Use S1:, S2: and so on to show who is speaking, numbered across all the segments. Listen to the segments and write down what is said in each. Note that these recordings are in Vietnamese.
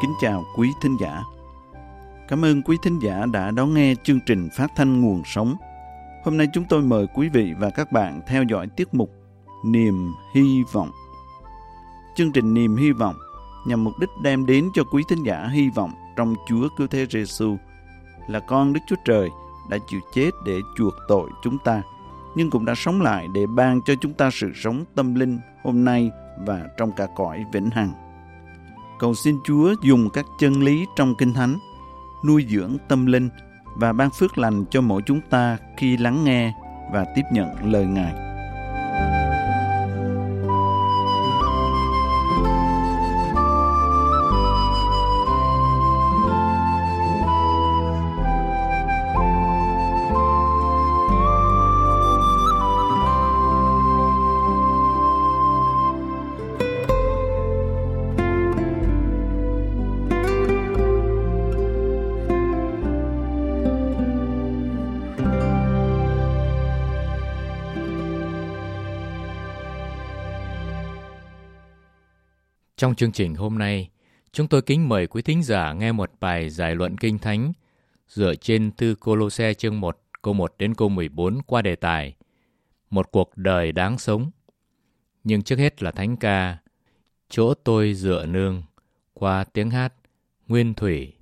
S1: kính chào quý thính giả. Cảm ơn quý thính giả đã đón nghe chương trình phát thanh Nguồn Sống. Hôm nay chúng tôi mời quý vị và các bạn theo dõi tiết mục Niềm Hy Vọng. Chương trình Niềm Hy Vọng nhằm mục đích đem đến cho quý thính giả hy vọng trong Chúa Cứu Thế Giêsu là con Đức Chúa Trời đã chịu chết để chuộc tội chúng ta, nhưng cũng đã sống lại để ban cho chúng ta sự sống tâm linh hôm nay và trong cả cõi vĩnh hằng. Cầu xin Chúa dùng các chân lý trong Kinh Thánh nuôi dưỡng tâm linh và ban phước lành cho mỗi chúng ta khi lắng nghe và tiếp nhận lời Ngài.
S2: Trong chương trình hôm nay, chúng tôi kính mời quý thính giả nghe một bài giải luận Kinh Thánh dựa trên thư Cô-lô-se chương 1, câu 1 đến câu 14 qua đề tài Một cuộc đời đáng sống. Nhưng trước hết là thánh ca Chỗ tôi dựa nương qua tiếng hát Nguyên Thủy.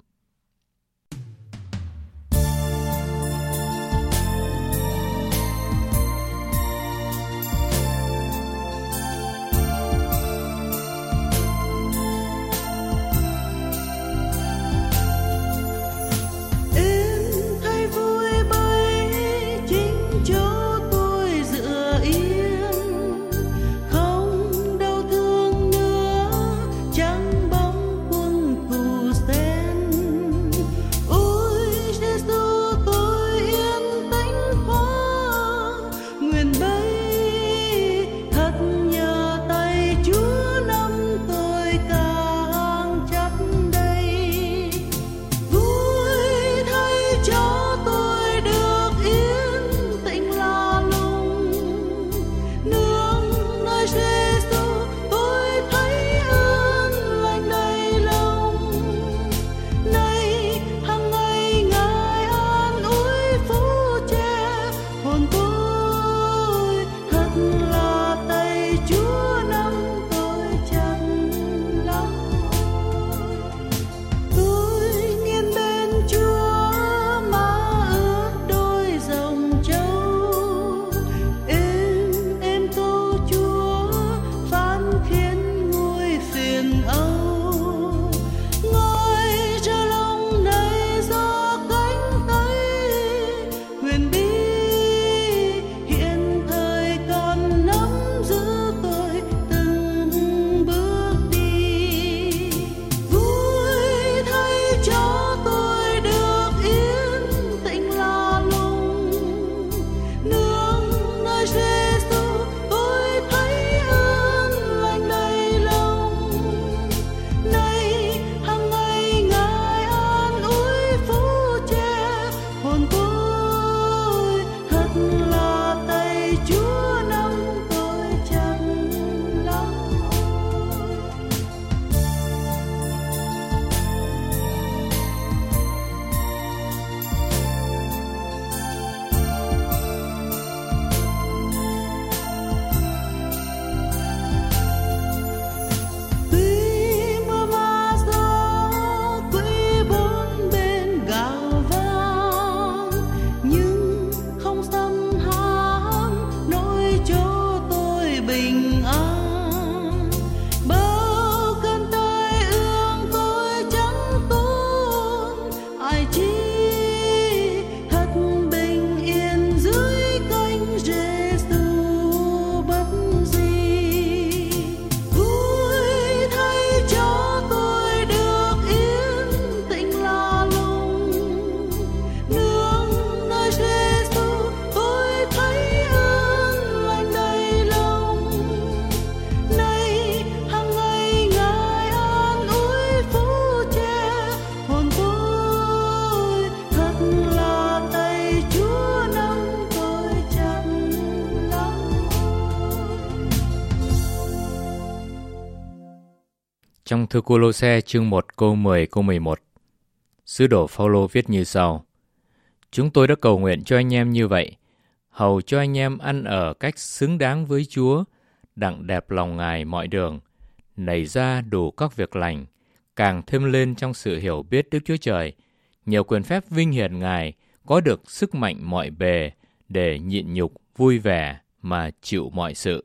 S2: Trong thư Cô-lô-se chương 1 câu 10 câu 11, sứ đồ Phao-lô viết như sau: Chúng tôi đã cầu nguyện cho anh em như vậy, hầu cho anh em ăn ở cách xứng đáng với Chúa, đặng đẹp lòng Ngài mọi đường, nảy ra đủ các việc lành, càng thêm lên trong sự hiểu biết Đức Chúa Trời, nhiều quyền phép vinh hiển Ngài, có được sức mạnh mọi bề để nhịn nhục vui vẻ mà chịu mọi sự.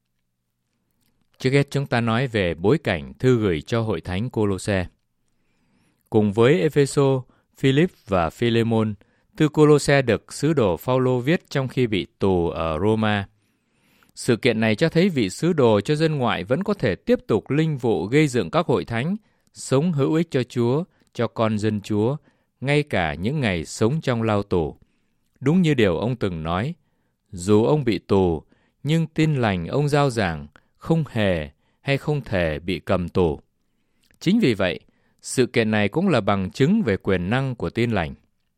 S2: Trước hết chúng ta nói về bối cảnh thư gửi cho hội thánh Cô-lô-se. Cùng với Ê-phê-sô, Philip và Phi-lê-môn, thư Cô-lô-se được sứ đồ Phao-lô viết trong khi bị tù ở Roma. Sự kiện này cho thấy vị sứ đồ cho dân ngoại vẫn có thể tiếp tục linh vụ gây dựng các hội thánh, sống hữu ích cho Chúa, cho con dân Chúa, ngay cả những ngày sống trong lao tù. Đúng như điều ông từng nói, dù ông bị tù, nhưng tin lành ông rao giảng không hề hay không thể bị cầm tù. Chính vì vậy, sự kiện này cũng là bằng chứng về quyền năng của tin lành.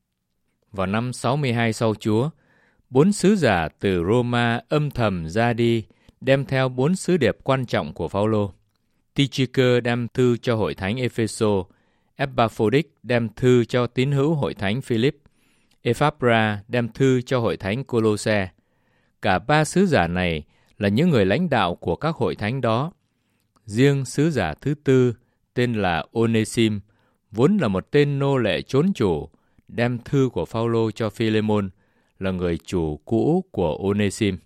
S2: Vào năm 62 sau Chúa, 4 sứ giả từ Roma âm thầm ra đi, đem theo 4 sứ điệp quan trọng của Phao-lô. Tychicơ đem thư cho hội thánh Ê-phê-sô, Epaphroditus đem thư cho tín hữu hội thánh Philip, Ephapra đem thư cho hội thánh Cô-lô-se. Cả 3 sứ giả này là những người lãnh đạo của các hội thánh đó. Riêng sứ giả thứ tư, tên là Onê-sim, vốn là một tên nô lệ trốn chủ, đem thư của Phao-lô cho Phi-lê-môn, là người chủ cũ của Onê-sim.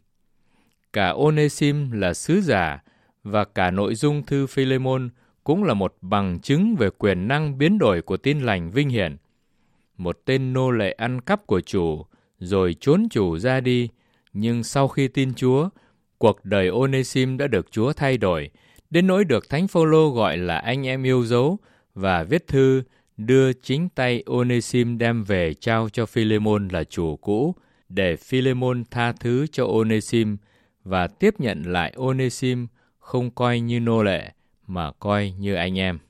S2: Cả Onê-sim là sứ giả, và cả nội dung thư Phi-lê-môn cũng là một bằng chứng về quyền năng biến đổi của tin lành vinh hiển. Một tên nô lệ ăn cắp của chủ, rồi trốn chủ ra đi, nhưng sau khi tin Chúa, cuộc đời Onê-sim đã được Chúa thay đổi, đến nỗi được Thánh Phao-lô gọi là anh em yêu dấu, và viết thư đưa chính tay Onê-sim đem về trao cho Phi-lê-môn là chủ cũ, để Phi-lê-môn tha thứ cho Onê-sim và tiếp nhận lại Onê-sim không coi như nô lệ, mà coi như anh em.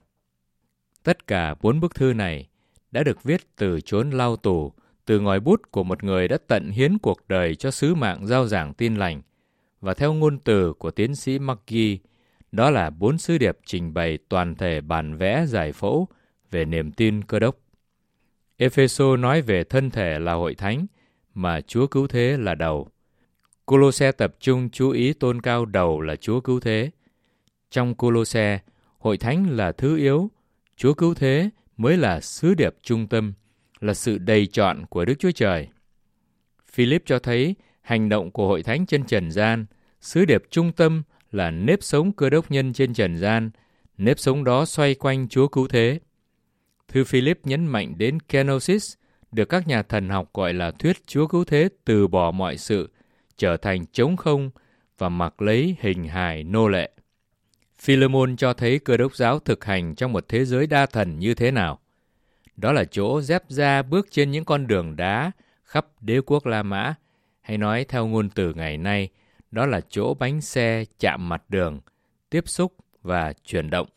S2: Tất cả 4 bức thư này đã được viết từ chốn lao tù, từ ngòi bút của một người đã tận hiến cuộc đời cho sứ mạng rao giảng tin lành, và theo ngôn từ của tiến sĩ McGee, đó là 4 sứ điệp trình bày toàn thể bản vẽ giải phẫu về niềm tin Cơ đốc. Ê-phê-sô nói về thân thể là hội thánh, mà Chúa Cứu Thế là đầu. Cô-lô-se tập trung chú ý tôn cao đầu là Chúa Cứu Thế. Trong Cô-lô-se, hội thánh là thứ yếu, Chúa Cứu Thế mới là sứ điệp trung tâm, là sự đầy trọn của Đức Chúa Trời. Philip cho thấy hành động của hội thánh trên trần gian, sứ điệp trung tâm là nếp sống Cơ đốc nhân trên trần gian, nếp sống đó xoay quanh Chúa Cứu Thế. Thư Philip nhấn mạnh đến kenosis, được các nhà thần học gọi là thuyết Chúa Cứu Thế từ bỏ mọi sự, trở thành trống không và mặc lấy hình hài nô lệ. Phi-lê-môn cho thấy Cơ đốc giáo thực hành trong một thế giới đa thần như thế nào. Đó là chỗ dép da bước trên những con đường đá khắp đế quốc La Mã, hay nói theo ngôn từ ngày nay, đó là chỗ bánh xe chạm mặt đường, tiếp xúc và chuyển động.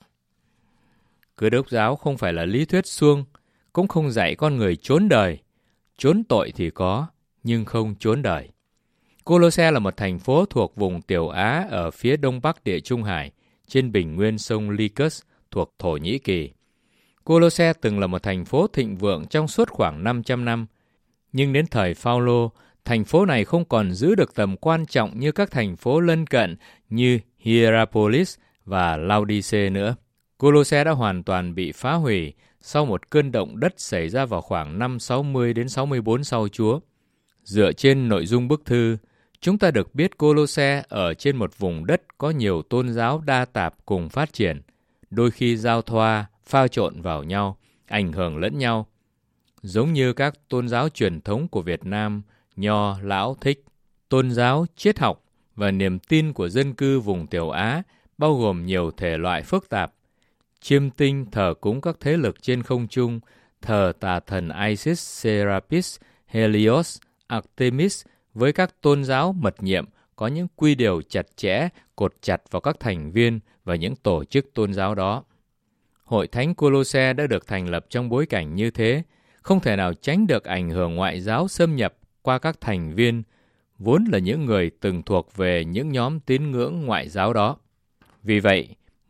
S2: Cơ đốc giáo không phải là lý thuyết suông, cũng không dạy con người trốn đời. Trốn tội thì có, nhưng không trốn đời. Cô-lô-se là một thành phố thuộc vùng Tiểu Á ở phía đông bắc Địa Trung Hải, trên bình nguyên sông Lycus thuộc Thổ Nhĩ Kỳ. Cô-lô-se từng là một thành phố thịnh vượng trong suốt khoảng 500 năm, nhưng đến thời Phao-lô, thành phố này không còn giữ được tầm quan trọng như các thành phố lân cận như Hierapolis và Laodice nữa. Cô-lô-se đã hoàn toàn bị phá hủy sau một cơn động đất xảy ra vào khoảng năm 60 đến 64 sau Chúa. Dựa trên nội dung bức thư, chúng ta được biết Cô-lô-se ở trên một vùng đất có nhiều tôn giáo đa tạp cùng phát triển, đôi khi giao thoa, pha trộn vào nhau, ảnh hưởng lẫn nhau. Giống như các tôn giáo truyền thống của Việt Nam, Nho, Lão, Thích, tôn giáo, triết học và niềm tin của dân cư vùng Tiểu Á bao gồm nhiều thể loại phức tạp. Chiêm tinh thờ cúng các thế lực trên không trung, thờ tà thần Isis, Serapis, Helios, Artemis với các tôn giáo mật nhiệm có những quy điều chặt chẽ cột chặt vào các thành viên và những tổ chức tôn giáo đó. Hội thánh Cô-lô-se đã được thành lập trong bối cảnh như thế, không thể nào tránh được ảnh hưởng ngoại giáo xâm nhập qua các thành viên, vốn là những người từng thuộc về những nhóm tín ngưỡng ngoại giáo đó. Vì vậy,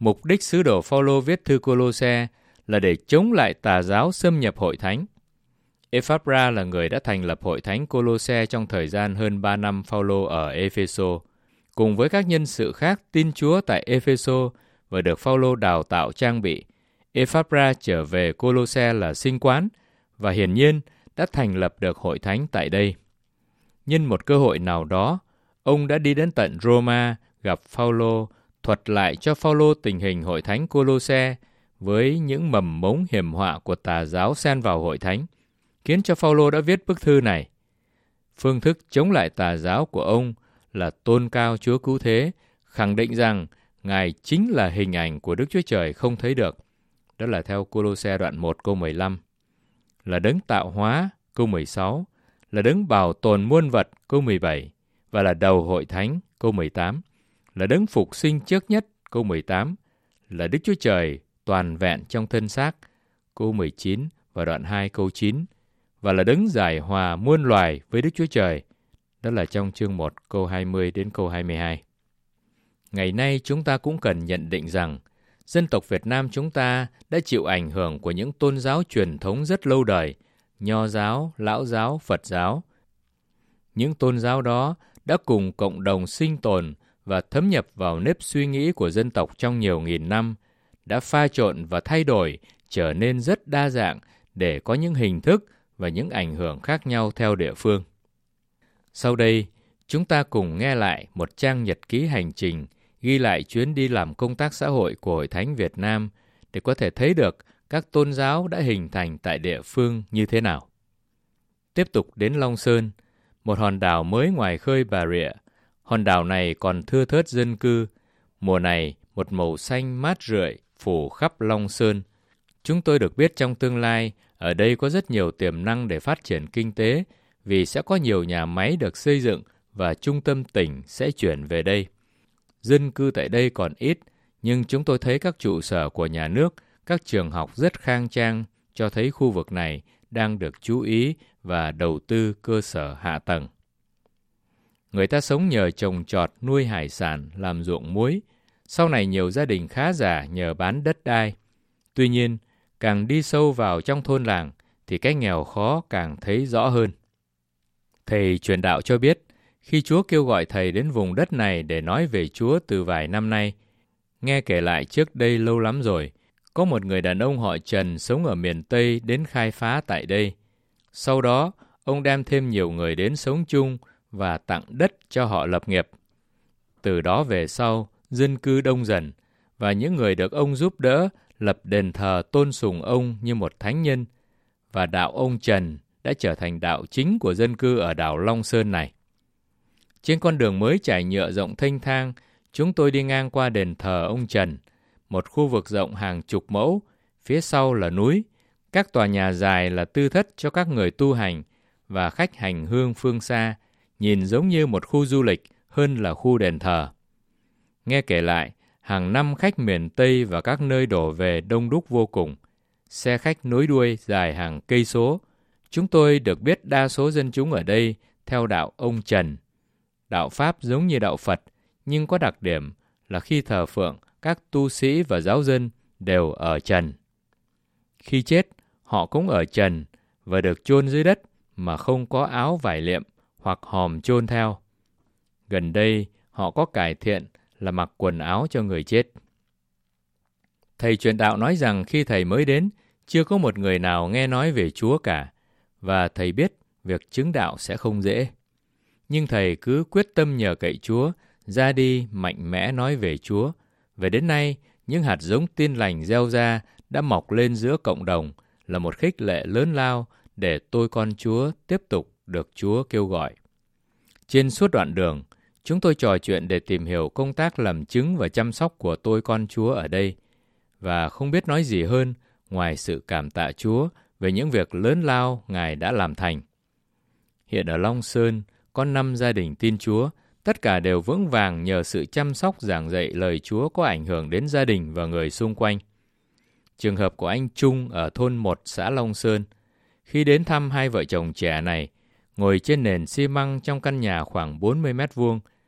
S2: Mục đích sứ đồ Phaolô viết thư Cô-lô-se là để chống lại tà giáo xâm nhập hội thánh. Ephapra là người đã thành lập hội thánh Cô-lô-se trong thời gian hơn 3 năm Phaolô ở Ê-phê-sô, cùng với các nhân sự khác tin Chúa tại Ê-phê-sô và được Phaolô đào tạo trang bị. Ephapra trở về Cô-lô-se là sinh quán và hiển nhiên đã thành lập được hội thánh tại đây. Nhân một cơ hội nào đó, ông đã đi đến tận Roma gặp Phaolô, thuật lại cho Phaolô tình hình hội thánh Cô-lô-se với những mầm mống hiểm họa của tà giáo xen vào hội thánh, khiến cho Phaolô đã viết bức thư này. Phương thức chống lại tà giáo của ông là tôn cao Chúa Cứu Thế, khẳng định rằng Ngài chính là hình ảnh của Đức Chúa Trời không thấy được. Đó là theo Cô-lô-se đoạn 1 câu 15. Là đấng tạo hóa, câu 16. Là đấng bảo tồn muôn vật, câu 17. Và là đầu hội thánh, câu 18. Là đấng phục sinh trước nhất, câu 18. Là Đức Chúa Trời toàn vẹn trong thân xác, câu 19 và đoạn 2 câu 9. Và là đấng giải hòa muôn loài với Đức Chúa Trời. Đó là trong chương 1 câu 20 đến câu 22. Ngày nay chúng ta cũng cần nhận định rằng dân tộc Việt Nam chúng ta đã chịu ảnh hưởng của những tôn giáo truyền thống rất lâu đời, Nho giáo, Lão giáo, Phật giáo. Những tôn giáo đó đã cùng cộng đồng sinh tồn và thấm nhập vào nếp suy nghĩ của dân tộc trong nhiều nghìn năm, đã pha trộn và thay đổi, trở nên rất đa dạng để có những hình thức và những ảnh hưởng khác nhau theo địa phương. Sau đây, chúng ta cùng nghe lại một trang nhật ký hành trình ghi lại chuyến đi làm công tác xã hội của Hội Thánh Việt Nam để có thể thấy được các tôn giáo đã hình thành tại địa phương như thế nào. Tiếp tục đến Long Sơn, một hòn đảo mới ngoài khơi Bà Rịa. Hòn đảo này còn thưa thớt dân cư. Mùa này, một màu xanh mát rượi phủ khắp Long Sơn. Chúng tôi được biết trong tương lai, ở đây có rất nhiều tiềm năng để phát triển kinh tế vì sẽ có nhiều nhà máy được xây dựng và trung tâm tỉnh sẽ chuyển về đây. Dân cư tại đây còn ít, nhưng chúng tôi thấy các trụ sở của nhà nước, các trường học rất khang trang, cho thấy khu vực này đang được chú ý và đầu tư cơ sở hạ tầng. Người ta sống nhờ trồng trọt, nuôi hải sản, làm ruộng muối. Sau này nhiều gia đình khá giả nhờ bán đất đai. Tuy nhiên, càng đi sâu vào trong thôn làng thì cái nghèo khó càng thấy rõ hơn. Thầy truyền đạo cho biết, khi Chúa kêu gọi thầy đến vùng đất này để nói về Chúa từ vài năm nay, nghe kể lại trước đây lâu lắm rồi, có một người đàn ông họ Trần sống ở miền Tây đến khai phá tại đây. Sau đó, ông đem thêm nhiều người đến sống chung và tặng đất cho họ lập nghiệp. Từ đó về sau, dân cư đông dần, và những người được ông giúp đỡ lập đền thờ tôn sùng ông như một thánh nhân, và đạo ông Trần đã trở thành đạo chính của dân cư ở đảo Long Sơn này. Trên con đường mới trải nhựa rộng thênh thang, chúng tôi đi ngang qua đền thờ ông Trần, một khu vực rộng hàng chục mẫu, phía sau là núi, các tòa nhà dài là tư thất cho các người tu hành và khách hành hương phương xa, nhìn giống như một khu du lịch hơn là khu đền thờ. Nghe kể lại, hàng năm khách miền Tây và các nơi đổ về đông đúc vô cùng. Xe khách nối đuôi dài hàng cây số. Chúng tôi được biết đa số dân chúng ở đây theo đạo ông Trần. Đạo Pháp giống như đạo Phật, nhưng có đặc điểm là khi thờ phượng, các tu sĩ và giáo dân đều ở trần. Khi chết, họ cũng ở trần và được chôn dưới đất mà không có áo vải liệm hoặc hòm chôn theo. Gần đây, họ có cải thiện là mặc quần áo cho người chết. Thầy truyền đạo nói rằng khi thầy mới đến, chưa có một người nào nghe nói về Chúa cả, và thầy biết việc chứng đạo sẽ không dễ. Nhưng thầy cứ quyết tâm nhờ cậy Chúa, ra đi mạnh mẽ nói về Chúa. Về đến nay, những hạt giống tin lành gieo ra đã mọc lên giữa cộng đồng, là một khích lệ lớn lao để tôi con Chúa tiếp tục được Chúa kêu gọi. Trên suốt đoạn đường, chúng tôi trò chuyện để tìm hiểu công tác làm chứng và chăm sóc của tôi con Chúa ở đây, và không biết nói gì hơn ngoài sự cảm tạ Chúa về những việc lớn lao Ngài đã làm thành. Hiện ở Long Sơn, có 5 gia đình tin Chúa, tất cả đều vững vàng nhờ sự chăm sóc giảng dạy lời Chúa có ảnh hưởng đến gia đình và người xung quanh. Trường hợp của anh Trung ở thôn 1 xã Long Sơn, khi đến thăm hai vợ chồng trẻ này, ngồi trên nền xi măng trong căn nhà khoảng 40 mét vuông,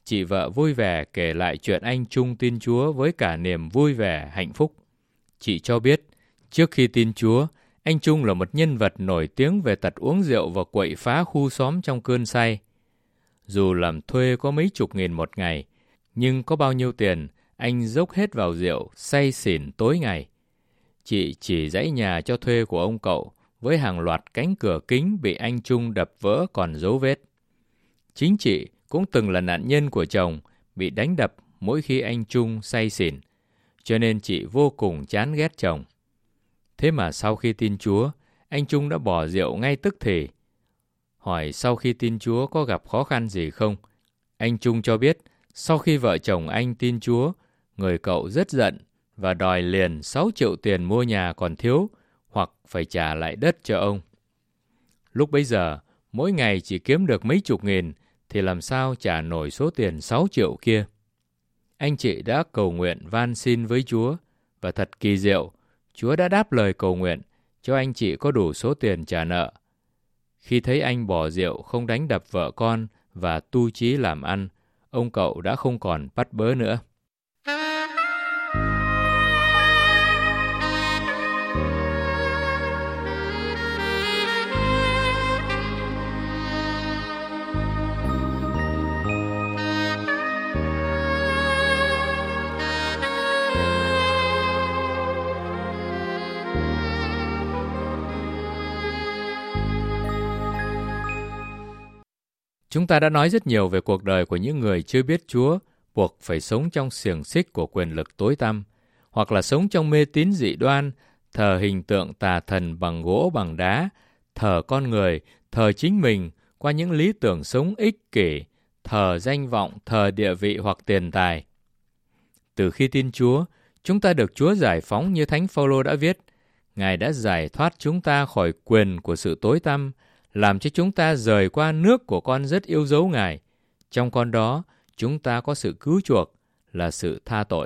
S2: chị vợ vui vẻ kể lại chuyện anh Trung tin Chúa với cả niềm vui vẻ, hạnh phúc. Chị cho biết, trước khi tin Chúa, anh Trung là một nhân vật nổi tiếng về tật uống rượu và quậy phá khu xóm trong cơn say. Dù làm thuê có mấy chục nghìn một ngày, nhưng có bao nhiêu tiền, anh dốc hết vào rượu, say xỉn tối ngày. Chị chỉ dãy nhà cho thuê của ông cậu, với hàng loạt cánh cửa kính bị anh Trung đập vỡ còn dấu vết. Chính chị cũng từng là nạn nhân của chồng, bị đánh đập mỗi khi anh Trung say xỉn, cho nên chị vô cùng chán ghét chồng. Thế mà sau khi tin Chúa, anh Trung đã bỏ rượu ngay tức thì. Hỏi sau khi tin Chúa có gặp khó khăn gì không? Anh Trung cho biết, sau khi vợ chồng anh tin Chúa, người cậu rất giận và đòi liền 6 triệu tiền mua nhà còn thiếu, hoặc phải trả lại đất cho ông. Lúc bấy giờ, mỗi ngày chỉ kiếm được mấy chục nghìn, thì làm sao trả nổi số tiền 6 triệu kia. Anh chị đã cầu nguyện van xin với Chúa, và thật kỳ diệu, Chúa đã đáp lời cầu nguyện, cho anh chị có đủ số tiền trả nợ. Khi thấy anh bỏ rượu không đánh đập vợ con và tu chí làm ăn, ông cậu đã không còn bắt bớ nữa. Chúng ta đã nói rất nhiều về cuộc đời của những người chưa biết Chúa, buộc phải sống trong xiềng xích của quyền lực tối tăm, hoặc là sống trong mê tín dị đoan, thờ hình tượng tà thần bằng gỗ bằng đá, thờ con người, thờ chính mình qua những lý tưởng sống ích kỷ, thờ danh vọng, thờ địa vị hoặc tiền tài. Từ khi tin Chúa, chúng ta được Chúa giải phóng như Thánh Phaolô đã viết. Ngài đã giải thoát chúng ta khỏi quyền của sự tối tăm, làm cho chúng ta rời qua nước của con rất yêu dấu Ngài. Trong con đó, chúng ta có sự cứu chuộc, là sự tha tội.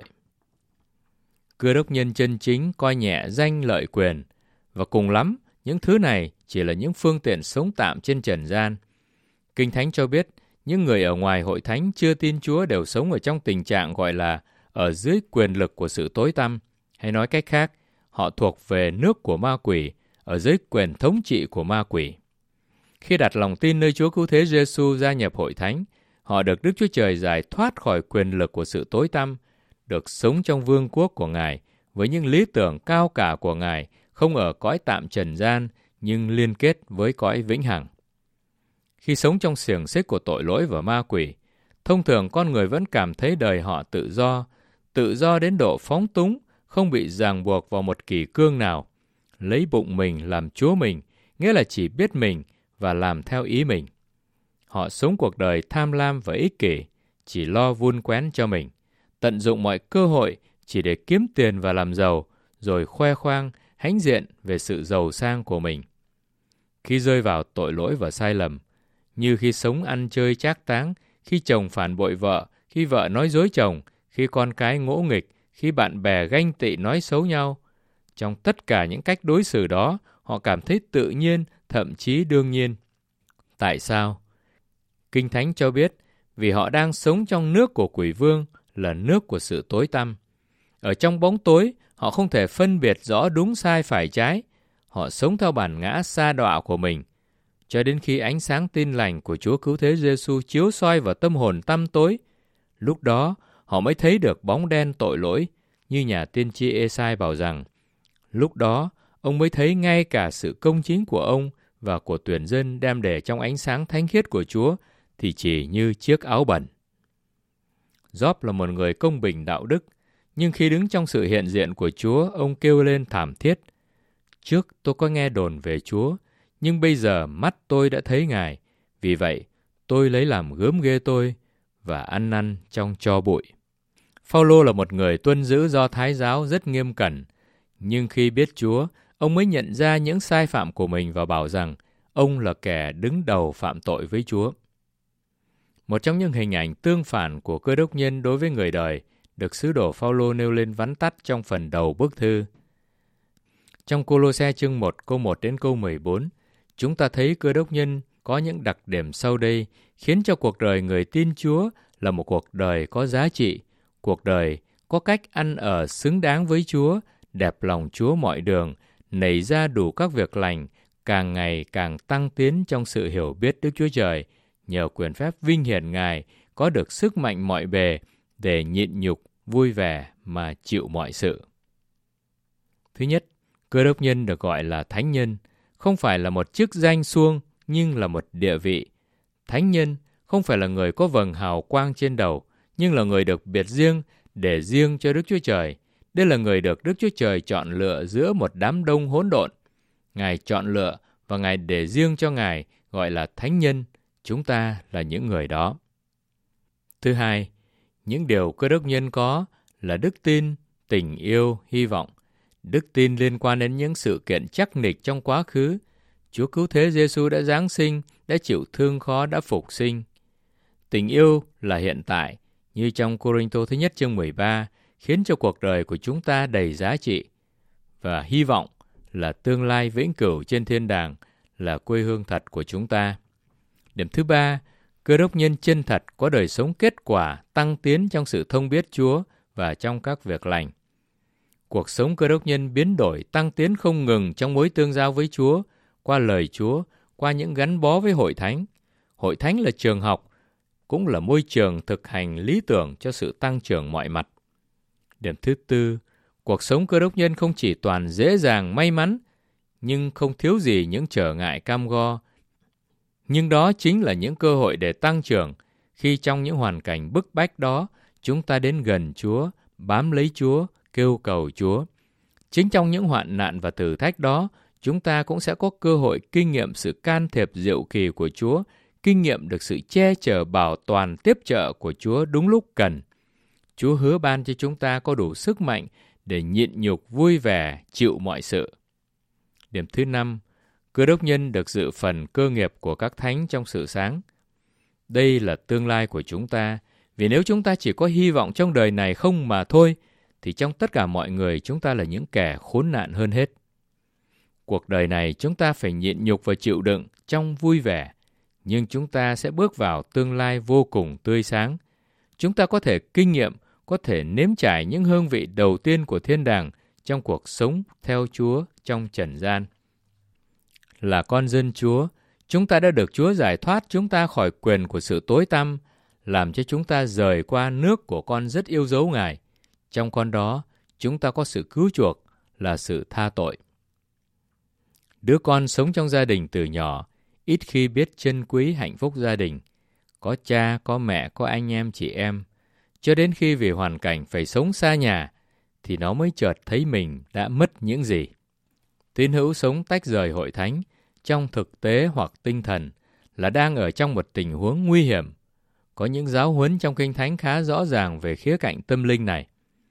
S2: Cơ đốc nhân chân chính coi nhẹ danh lợi quyền, và cùng lắm, những thứ này chỉ là những phương tiện sống tạm trên trần gian. Kinh Thánh cho biết, những người ở ngoài hội thánh chưa tin Chúa đều sống ở trong tình trạng gọi là ở dưới quyền lực của sự tối tăm, hay nói cách khác, họ thuộc về nước của ma quỷ, ở dưới quyền thống trị của ma quỷ. Khi đặt lòng tin nơi Chúa Cứu Thế Giêsu gia nhập hội thánh, họ được Đức Chúa Trời giải thoát khỏi quyền lực của sự tối tăm, được sống trong vương quốc của Ngài với những lý tưởng cao cả của Ngài, không ở cõi tạm trần gian nhưng liên kết với cõi vĩnh hằng. Khi sống trong xiềng xích của tội lỗi và ma quỷ, thông thường con người vẫn cảm thấy đời họ tự do đến độ phóng túng, không bị ràng buộc vào một kỷ cương nào, lấy bụng mình làm chúa mình, nghĩa là chỉ biết mình và làm theo ý mình. Họ sống cuộc đời tham lam và ích kỷ, chỉ lo vun quén cho mình, tận dụng mọi cơ hội chỉ để kiếm tiền và làm giàu, rồi khoe khoang, hãnh diện về sự giàu sang của mình. Khi rơi vào tội lỗi và sai lầm, như khi sống ăn chơi trác táng, khi chồng phản bội vợ, khi vợ nói dối chồng, khi con cái ngỗ nghịch, khi bạn bè ganh tị nói xấu nhau, trong tất cả những cách đối xử đó, họ cảm thấy tự nhiên, thậm chí đương nhiên. Tại sao? Kinh Thánh cho biết, vì họ đang sống trong nước của quỷ vương, là nước của sự tối tăm. Ở trong bóng tối, họ không thể phân biệt rõ đúng sai phải trái. Họ sống theo bản ngã sa đọa của mình, cho đến khi ánh sáng tin lành của Chúa Cứu Thế Giêsu chiếu soi vào tâm hồn tăm tối. Lúc đó, họ mới thấy được bóng đen tội lỗi, như nhà tiên tri Ê-sai bảo rằng, lúc đó, ông mới thấy ngay cả sự công chính của ông và của tuyển dân đem để trong ánh sáng thánh khiết của Chúa thì chỉ như chiếc áo bẩn. Gióp là một người công bình đạo đức, nhưng khi đứng trong sự hiện diện của Chúa, ông kêu lên thảm thiết. Trước tôi có nghe đồn về Chúa, nhưng bây giờ mắt tôi đã thấy Ngài. Vì vậy, tôi lấy làm gớm ghê tôi và ăn năn trong tro bụi. Phaolô là một người tuân giữ Do Thái giáo rất nghiêm cẩn, nhưng khi biết Chúa, ông mới nhận ra những sai phạm của mình và bảo rằng ông là kẻ đứng đầu phạm tội với Chúa. Một trong những hình ảnh tương phản của cơ đốc nhân đối với người đời được sứ đồ Phaolô nêu lên vắn tắt trong phần đầu bức thư. Trong Cô-lô-se chương 1 câu 1 đến câu 14, chúng ta thấy cơ đốc nhân có những đặc điểm sau đây khiến cho cuộc đời người tin Chúa là một cuộc đời có giá trị, cuộc đời có cách ăn ở xứng đáng với Chúa, đẹp lòng Chúa mọi đường, nảy ra đủ các việc lành, càng ngày càng tăng tiến trong sự hiểu biết Đức Chúa Trời, nhờ quyền phép vinh hiển Ngài, có được sức mạnh mọi bề để nhịn nhục, vui vẻ mà chịu mọi sự. Thứ nhất, Cơ Đốc nhân được gọi là thánh nhân, không phải là một chức danh suông, nhưng là một địa vị. Thánh nhân không phải là người có vầng hào quang trên đầu, nhưng là người được biệt riêng để riêng cho Đức Chúa Trời. Đây là người được Đức Chúa Trời chọn lựa giữa một đám đông hỗn độn. Ngài chọn lựa và Ngài để riêng cho Ngài, gọi là thánh nhân. Chúng ta là những người đó. Thứ hai, những điều Cơ Đốc nhân có là đức tin, tình yêu, hy vọng. Đức tin liên quan đến những sự kiện chắc nịch trong quá khứ. Chúa Cứu Thế Giêsu đã giáng sinh, đã chịu thương khó, đã phục sinh. Tình yêu là hiện tại, như trong Cô-rinh-tô thứ nhất chương 13, khiến cho cuộc đời của chúng ta đầy giá trị. Và hy vọng là tương lai vĩnh cửu trên thiên đàng, là quê hương thật của chúng ta. Điểm thứ ba, Cơ Đốc nhân chân thật có đời sống kết quả, tăng tiến trong sự thông biết Chúa và trong các việc lành. Cuộc sống Cơ Đốc nhân biến đổi, tăng tiến không ngừng trong mối tương giao với Chúa, qua lời Chúa, qua những gắn bó với Hội Thánh. Hội Thánh là trường học, cũng là môi trường thực hành lý tưởng cho sự tăng trưởng mọi mặt. Điểm thứ tư, cuộc sống Cơ Đốc nhân không chỉ toàn dễ dàng, may mắn, nhưng không thiếu gì những trở ngại cam go. Nhưng đó chính là những cơ hội để tăng trưởng, khi trong những hoàn cảnh bức bách đó, chúng ta đến gần Chúa, bám lấy Chúa, kêu cầu Chúa. Chính trong những hoạn nạn và thử thách đó, chúng ta cũng sẽ có cơ hội kinh nghiệm sự can thiệp diệu kỳ của Chúa, kinh nghiệm được sự che chở bảo toàn tiếp trợ của Chúa đúng lúc cần. Chúa hứa ban cho chúng ta có đủ sức mạnh để nhịn nhục vui vẻ chịu mọi sự. Điểm thứ 5, Cơ Đốc nhân được dự phần cơ nghiệp của các thánh trong sự sáng. Đây là tương lai của chúng ta, vì nếu chúng ta chỉ có hy vọng trong đời này không mà thôi, thì trong tất cả mọi người chúng ta là những kẻ khốn nạn hơn hết. Cuộc đời này chúng ta phải nhịn nhục và chịu đựng trong vui vẻ, nhưng chúng ta sẽ bước vào tương lai vô cùng tươi sáng. Chúng ta có thể kinh nghiệm, có thể nếm trải những hương vị đầu tiên của thiên đàng trong cuộc sống theo Chúa trong trần gian. Là con dân Chúa, chúng ta đã được Chúa giải thoát chúng ta khỏi quyền của sự tối tăm, làm cho chúng ta rời qua nước của con rất yêu dấu Ngài. Trong con đó, chúng ta có sự cứu chuộc, là sự tha tội. Đứa con sống trong gia đình từ nhỏ, ít khi biết trân quý hạnh phúc gia đình. Có cha, có mẹ, có anh em, chị em. Cho đến khi vì hoàn cảnh phải sống xa nhà, thì nó mới chợt thấy mình đã mất những gì. Tín hữu sống tách rời Hội Thánh, trong thực tế hoặc tinh thần, là đang ở trong một tình huống nguy hiểm. Có những giáo huấn trong Kinh Thánh khá rõ ràng về khía cạnh tâm linh này.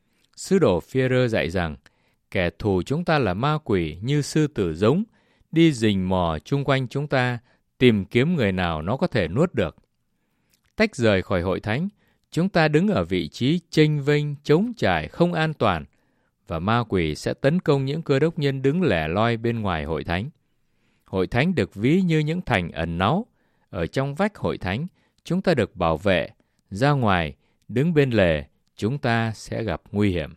S2: Sứ đồ Phi-e-rơ dạy rằng, kẻ thù chúng ta là ma quỷ như sư tử giống, đi rình mò chung quanh chúng ta, tìm kiếm người nào nó có thể nuốt được. Tách rời khỏi Hội Thánh, chúng ta đứng ở vị trí chênh vênh, trống trải, không an toàn, và ma quỷ sẽ tấn công những Cơ Đốc nhân đứng lẻ loi bên ngoài Hội Thánh. Hội Thánh được ví như những thành ẩn náu. Ở trong vách Hội Thánh, chúng ta được bảo vệ. Ra ngoài, đứng bên lề, chúng ta sẽ gặp nguy hiểm.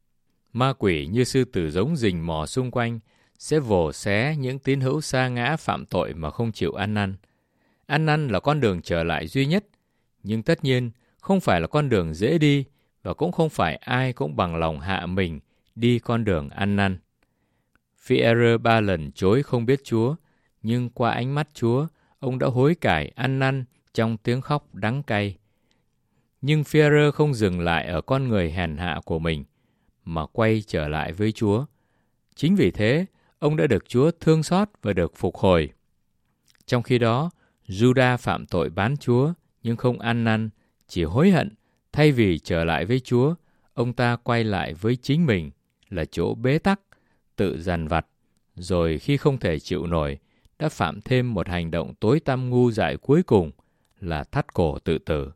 S2: Ma quỷ như sư tử giống rình mò xung quanh, sẽ vồ xé những tín hữu sa ngã phạm tội mà không chịu ăn năn. Ăn năn là con đường trở lại duy nhất, nhưng tất nhiên không phải là con đường dễ đi, và cũng không phải ai cũng bằng lòng hạ mình đi con đường ăn năn. Phi-e-rơ 3 lần chối không biết Chúa, nhưng qua ánh mắt Chúa, ông đã hối cải ăn năn trong tiếng khóc đắng cay. Nhưng Phi-e-rơ không dừng lại ở con người hèn hạ của mình, mà quay trở lại với Chúa. Chính vì thế, ông đã được Chúa thương xót và được phục hồi. Trong khi đó, Giu-đa phạm tội bán Chúa, nhưng không ăn năn, chỉ hối hận. Thay vì trở lại với Chúa, ông ta quay lại với chính mình, là chỗ bế tắc, tự dằn vặt, rồi khi không thể chịu nổi, đã phạm thêm một hành động tối tăm ngu dại cuối cùng, là thắt cổ tự tử.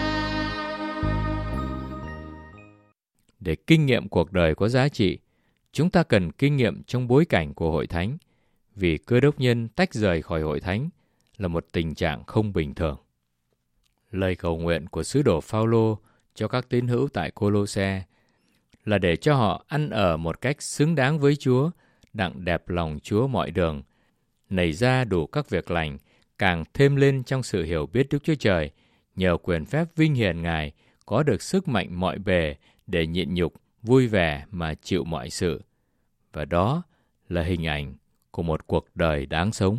S2: Để kinh nghiệm cuộc đời có giá trị, Chúng ta cần kinh nghiệm trong bối cảnh của hội thánh, vì cơ đốc nhân tách rời khỏi hội thánh là một tình trạng không bình thường. Lời cầu nguyện của sứ đồ Phao-lô cho các tín hữu tại Cô-lô-se là để cho họ ăn ở một cách xứng đáng với Chúa, đặng đẹp lòng Chúa mọi đường, nảy ra đủ các việc lành, càng thêm lên trong sự hiểu biết Đức Chúa Trời, nhờ quyền phép vinh hiển Ngài, có được sức mạnh mọi bề để nhịn nhục, vui vẻ mà chịu mọi sự. Và đó là hình ảnh của một cuộc đời đáng sống.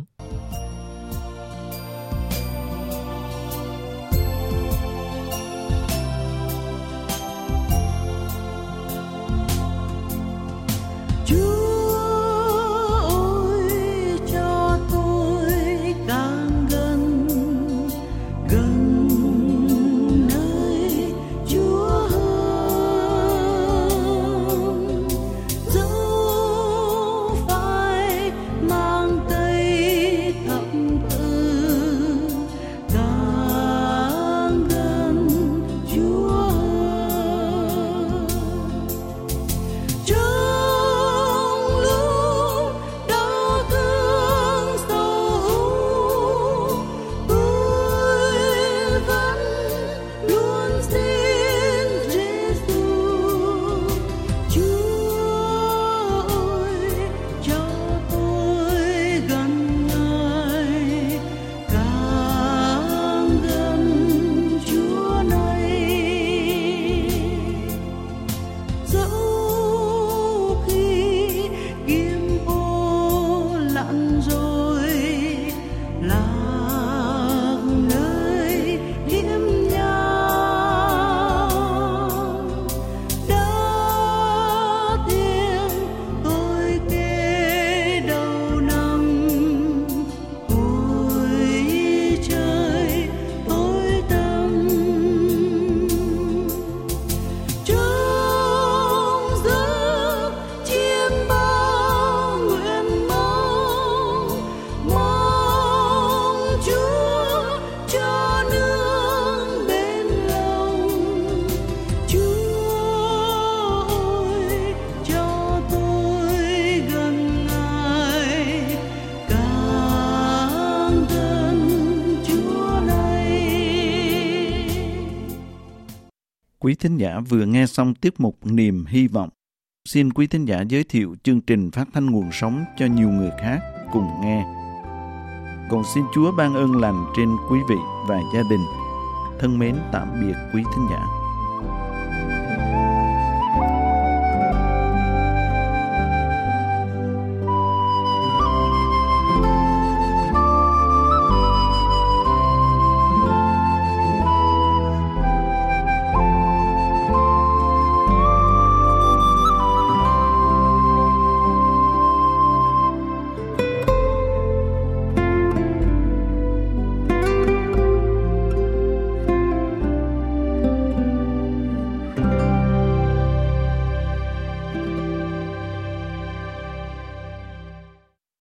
S1: Quý thính giả vừa nghe xong tiết mục Niềm Hy Vọng. Xin quý thính giả giới thiệu chương trình phát thanh nguồn sống cho nhiều người khác cùng nghe. Còn xin Chúa ban ơn lành trên quý vị và gia đình. Thân mến tạm biệt quý thính giả.